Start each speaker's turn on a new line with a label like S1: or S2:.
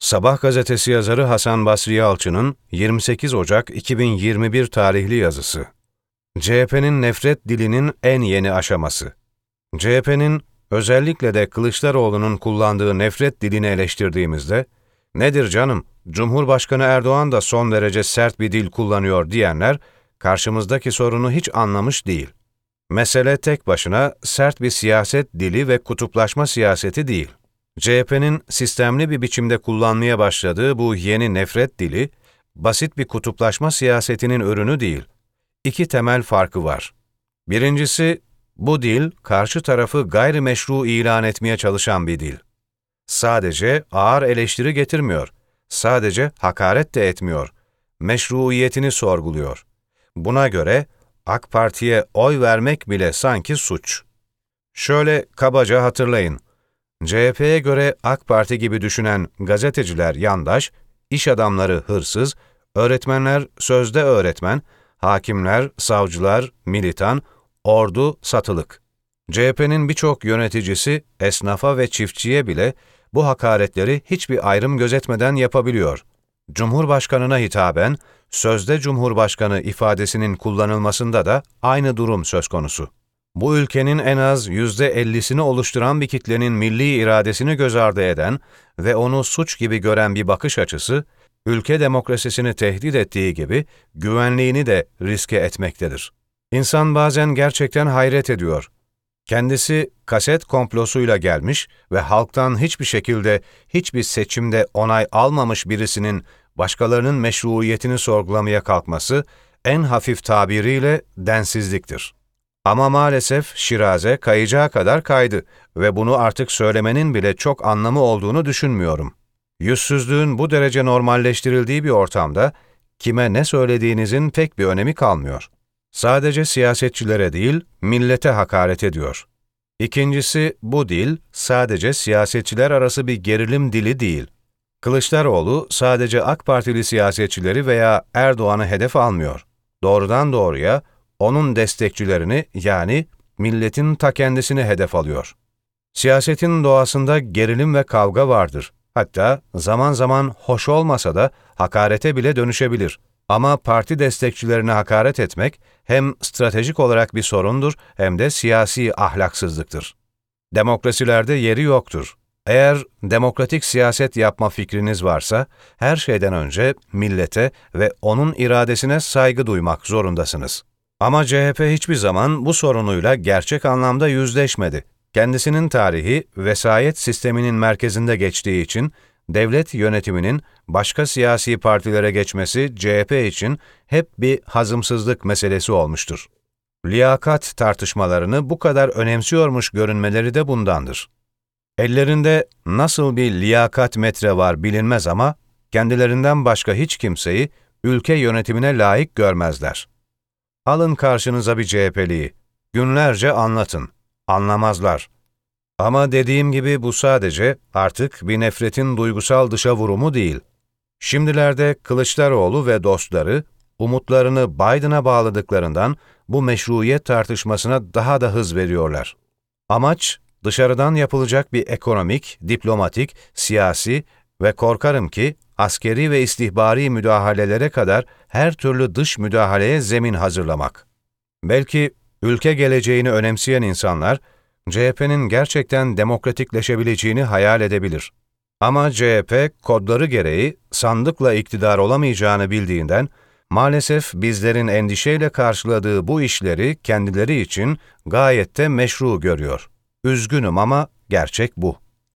S1: Sabah gazetesi yazarı Hasan Basri Yalçın'ın 28 Ocak 2021 tarihli yazısı. CHP'nin nefret dilinin en yeni aşaması. CHP'nin özellikle de Kılıçdaroğlu'nun kullandığı nefret dilini eleştirdiğimizde, "Nedir canım, Cumhurbaşkanı Erdoğan da son derece sert bir dil kullanıyor" diyenler, karşımızdaki sorunu hiç anlamış değil. Mesele tek başına sert bir siyaset dili ve kutuplaşma siyaseti değil. CHP'nin sistemli bir biçimde kullanmaya başladığı bu yeni nefret dili, basit bir kutuplaşma siyasetinin ürünü değil. İki temel farkı var. Birincisi, bu dil, karşı tarafı gayrimeşru ilan etmeye çalışan bir dil. Sadece ağır eleştiri getirmiyor, sadece hakaret de etmiyor, meşruiyetini sorguluyor. Buna göre AK Parti'ye oy vermek bile sanki suç. Şöyle kabaca hatırlayın. CHP'ye göre AK Parti gibi düşünen gazeteciler yandaş, iş adamları hırsız, öğretmenler sözde öğretmen, hakimler, savcılar, militan, ordu satılık. CHP'nin birçok yöneticisi esnafa ve çiftçiye bile bu hakaretleri hiçbir ayrım gözetmeden yapabiliyor. Cumhurbaşkanına hitaben, sözde Cumhurbaşkanı ifadesinin kullanılmasında da aynı durum söz konusu. Bu ülkenin en az %50'sini oluşturan bir kitlenin milli iradesini göz ardı eden ve onu suç gibi gören bir bakış açısı, ülke demokrasisini tehdit ettiği gibi güvenliğini de riske etmektedir. İnsan bazen gerçekten hayret ediyor. Kendisi kaset komplosuyla gelmiş ve halktan hiçbir şekilde, hiçbir seçimde onay almamış birisinin başkalarının meşruiyetini sorgulamaya kalkması, en hafif tabiriyle densizliktir. Ama maalesef şiraze kayacağı kadar kaydı ve bunu artık söylemenin bile çok anlamı olduğunu düşünmüyorum. Yüzsüzlüğün bu derece normalleştirildiği bir ortamda kime ne söylediğinizin pek bir önemi kalmıyor. Sadece siyasetçilere değil, millete hakaret ediyor. İkincisi, bu dil sadece siyasetçiler arası bir gerilim dili değil. Kılıçdaroğlu sadece AK Partili siyasetçileri veya Erdoğan'ı hedef almıyor. Doğrudan doğruya onun destekçilerini, yani milletin ta kendisini hedef alıyor. Siyasetin doğasında gerilim ve kavga vardır. Hatta zaman zaman hoş olmasa da hakarete bile dönüşebilir. Ama parti destekçilerine hakaret etmek hem stratejik olarak bir sorundur hem de siyasi ahlaksızlıktır. Demokrasilerde yeri yoktur. Eğer demokratik siyaset yapma fikriniz varsa, her şeyden önce millete ve onun iradesine saygı duymak zorundasınız. Ama CHP hiçbir zaman bu sorunuyla gerçek anlamda yüzleşmedi. Kendisinin tarihi, vesayet sisteminin merkezinde geçtiği için, devlet yönetiminin başka siyasi partilere geçmesi CHP için hep bir hazımsızlık meselesi olmuştur. Liyakat tartışmalarını bu kadar önemsiyormuş görünmeleri de bundandır. Ellerinde nasıl bir liyakat metre var bilinmez ama kendilerinden başka hiç kimseyi ülke yönetimine layık görmezler. Alın karşınıza bir CHP'liyi, günlerce anlatın, anlamazlar. Ama dediğim gibi bu sadece artık bir nefretin duygusal dışa vurumu değil. Şimdilerde Kılıçdaroğlu ve dostları, umutlarını Biden'a bağladıklarından bu meşruiyet tartışmasına daha da hız veriyorlar. Amaç, dışarıdan yapılacak bir ekonomik, diplomatik, siyasi ve korkarım ki askeri ve istihbari müdahalelere kadar her türlü dış müdahaleye zemin hazırlamak. Belki ülke geleceğini önemseyen insanlar, CHP'nin gerçekten demokratikleşebileceğini hayal edebilir. Ama CHP kodları gereği sandıkla iktidar olamayacağını bildiğinden, maalesef bizlerin endişeyle karşıladığı bu işleri kendileri için gayet de meşru görüyor. Üzgünüm ama gerçek bu.